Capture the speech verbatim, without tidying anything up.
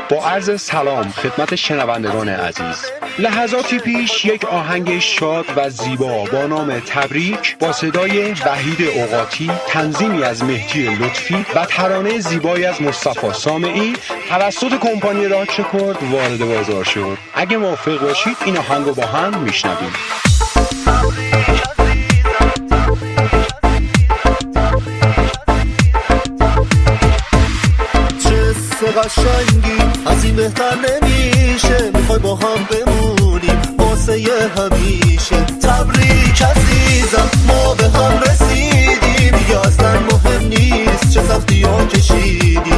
با عرض سلام خدمت شنوندگان عزیز. لحظاتی پیش یک آهنگ شاد و زیبا با نام تبریک با صدای وحید اوقاتی، تنظیمی از مهدی لطفی و ترانه زیبایی از مصطفی سامعی توسط کمپانی راک رکورد وارد بازار شد. اگه موافق باشید این آهنگو با هم میشنویم. قشنگی از این بهتر نمیشه، میخوای با هم بمونیم واسه همیشه. تبریک عزیزم ما به هم رسیدیم، دیگه اصلا مهم نیست چه سختی ها کشیدیم.